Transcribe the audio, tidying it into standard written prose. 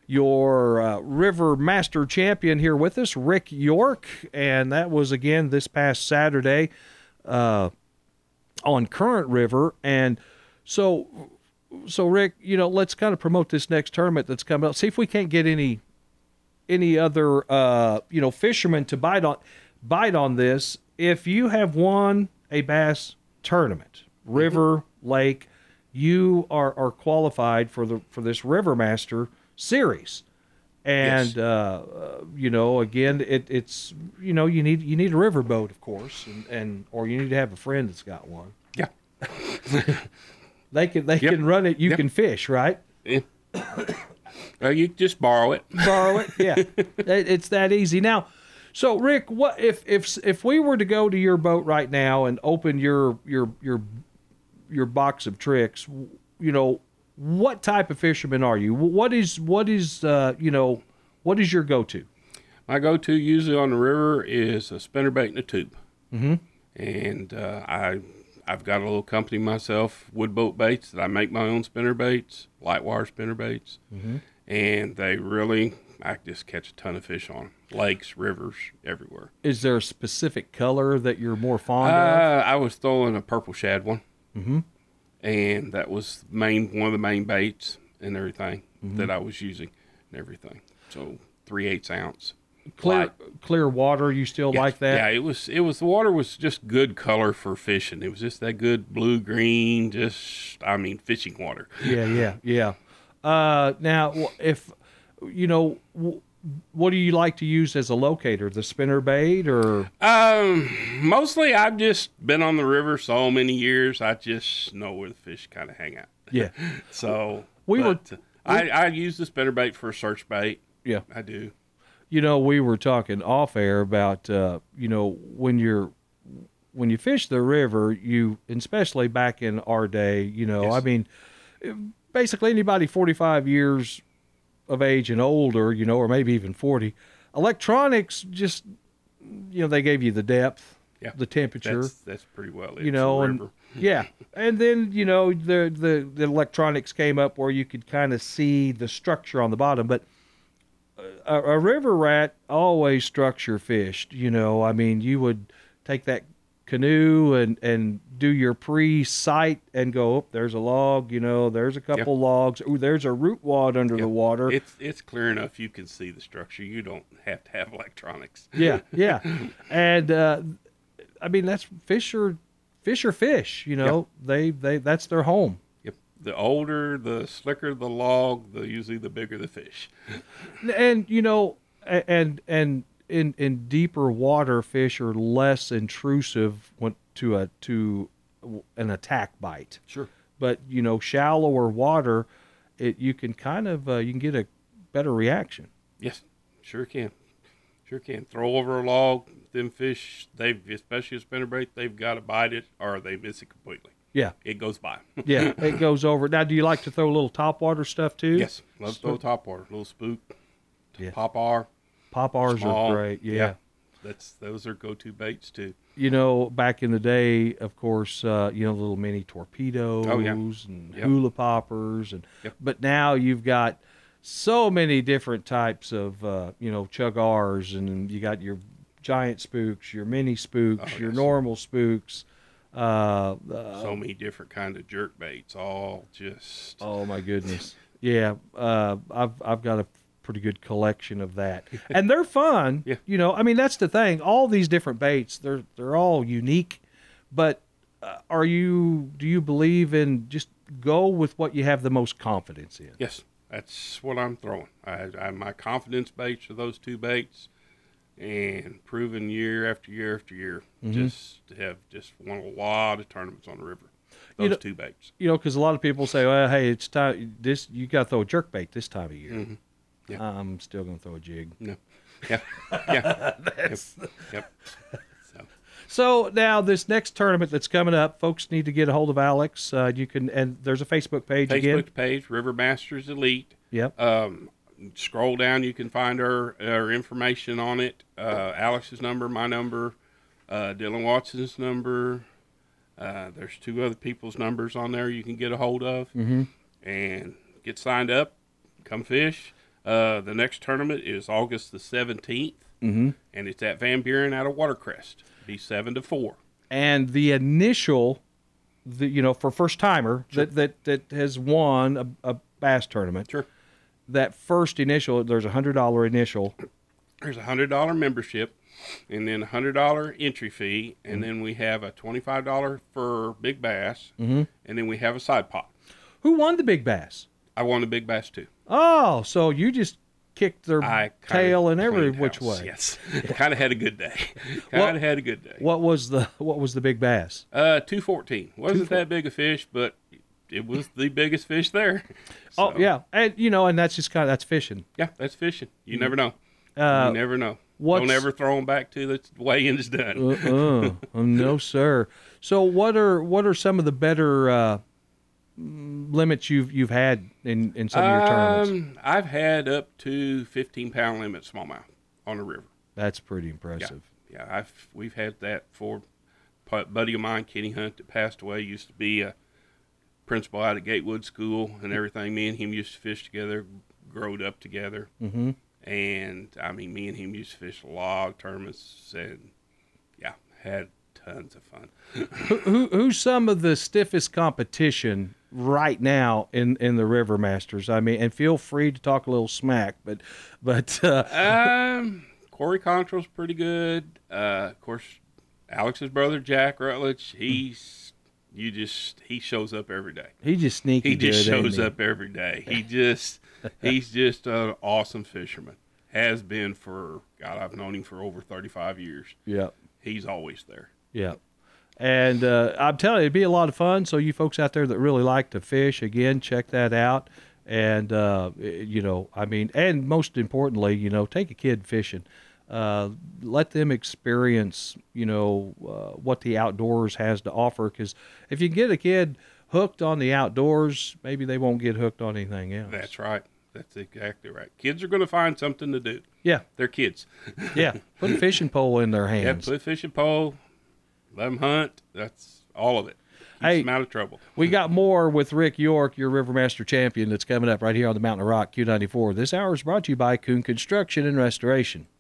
your River Master champion here with us, Rick York, and that was again this past Saturday on Current River. And so Rick, let's kind of promote this next tournament that's coming up. See if we can't get any other fishermen to bite on this. If you have won a bass tournament, river, lake, you are qualified for this River Master series. And Yes. Again, it's you need a river boat, of course, and or you need to have a friend that's got one. Yeah. They can run it. You can fish, right? Yeah. You just borrow it. Borrow it. Yeah, it's that easy. Now, so Rick, what if we were to go to your boat right now and open your box of tricks? What type of fisherman are you? What is your go-to? My go-to usually on the river is a spinnerbait and a tube. Mm-hmm. And I've got a little company myself, Woodboat Baits, that I make my own spinnerbaits, light wire spinnerbaits. Mm-hmm. And I just catch a ton of fish on them. Lakes, rivers, everywhere. Is there a specific color that you're more fond of? I was throwing a purple shad one. Mm-hmm. And that was one of the main baits and everything that I was using and everything. So 3/8 ounce. Clear water, you still like that? Yeah, it was the water was just good color for fishing. It was just that good blue green, fishing water. Yeah. Now, if what do you like to use as a locator? The spinner bait or? Mostly I've just been on the river so many years. I just know where the fish kind of hang out. Yeah. So I use the spinner bait for a search bait. Yeah, I do. We were talking off air about when you fish the river, and especially back in our day, Yes. I mean, basically anybody 45 years of age and older, or maybe even 40, electronics just, they gave you the depth, the temperature. That's pretty well it. And yeah. And then, the electronics came up where you could kind of see the structure on the bottom, but a river rat always structure fished, I mean, you would take that canoe and do your pre-sight and go, oh, there's a log, there's a couple logs. Ooh, there's a root wad under the water. It's clear enough you can see the structure. You don't have to have electronics. Yeah. And I mean, that's fish are fish, they that's their home. Yep. The older, the slicker the log, usually the bigger the fish. And and in deeper water, fish are less intrusive to an attack bite. Sure. But shallower water, you can kind of you can get a better reaction. Yes, sure can. Throw over a log, them fish, especially a spinnerbait, they've got to bite it or they miss it completely. Yeah. It goes by. Yeah, it goes over. Now, do you like to throw a little topwater stuff too? Yes, love to throw topwater, little spook, pop-R. Pop-Rs are great. Yeah. Those are go-to baits too. Back in the day, of course, little mini torpedoes and hula poppers, but now you've got so many different types of chug R's, and you got your giant spooks, your mini spooks, your normal spooks. So many different kind of jerk baits, all just. Oh my goodness! Yeah, I've got a pretty good collection of that, and they're fun. Yeah. I mean, that's the thing. All these different baits, they're all unique, but do you believe in just go with what you have the most confidence in? Yes, that's what I'm throwing. My confidence baits are those two baits, and proven year after year after year. Just won a lot of tournaments on the river. Those two baits. Because a lot of people say, well, hey, it's time. You got to throw a jerk bait this time of year. Mm-hmm. Yeah. I'm still going to throw a jig. No. Yeah. Yeah. Yep. So now this next tournament that's coming up, folks need to get a hold of Alex. And there's a Facebook page again. Facebook page, River Masters Elite. Yep. Scroll down, you can find our information on it. Alex's number, my number, Dylan Watson's number. There's two other people's numbers on there you can get a hold of. Mm-hmm. And get signed up, come fish. The next tournament is August the 17th, Mm-hmm. and it's at Van Buren out of Watercrest. Be 7 to 4. And the initial, for first timer Sure. that has won a bass tournament. Sure. That first initial, there's $100 initial. There's a $100 membership, and then a $100 entry fee, and then we have a $25 for big bass, Mm-hmm. and then we have a side pot. Who won the big bass? I won the big bass too. Oh, so you just kicked their I tail in every cleaned which house, way. Yes, kind of had a good day. Well, Kind of had a good day. What was the big bass? 214 wasn't that big a fish, but it was the biggest fish there. Oh So, yeah, and that's just that's fishing. yeah, that's fishing. You never know. Uh, You never know. what's- Don't ever throw them back to the weigh-in is done. No sir. So what are some of the better limits you've had in some of your tournaments? I've had up to 15-pound limit smallmouth on the river. That's pretty impressive. Yeah, we've had that for a buddy of mine, Kenny Hunt, that passed away. Used to be a principal out at Gatewood School and everything. Me and him used to fish together, growed up together. Mm-hmm. And, I mean, me and him used to fish a lot of tournaments and, yeah, had tons of fun. Who's some of the stiffest competition right now in the River Masters? I mean, and feel free to talk a little smack, but Corey Control's pretty good. Of course, Alex's brother, Jack Rutledge, he shows up every day. he just sneaky. He just good, ain't shows he? up every day. He's just an awesome fisherman. Has been for, God, I've known him for over 35 years. Yeah. He's always there. Yeah. And I'm telling you, it'd be a lot of fun. So you folks out there that really like to fish, again, check that out. And, and most importantly, take a kid fishing. Let them experience, what the outdoors has to offer. Because if you get a kid hooked on the outdoors, maybe they won't get hooked on anything else. That's right. That's exactly right. Kids are going to find something to do. Yeah. They're kids. Yeah. Put a fishing pole in their Yeah, hands. put a fishing pole, let them hunt. That's all of it. Keeps Hey, them out of trouble. We got more with Rick York, your Rivermaster champion, that's coming up right here on the Mountain of Rock Q94. This hour is brought to you by Coon Construction and Restoration.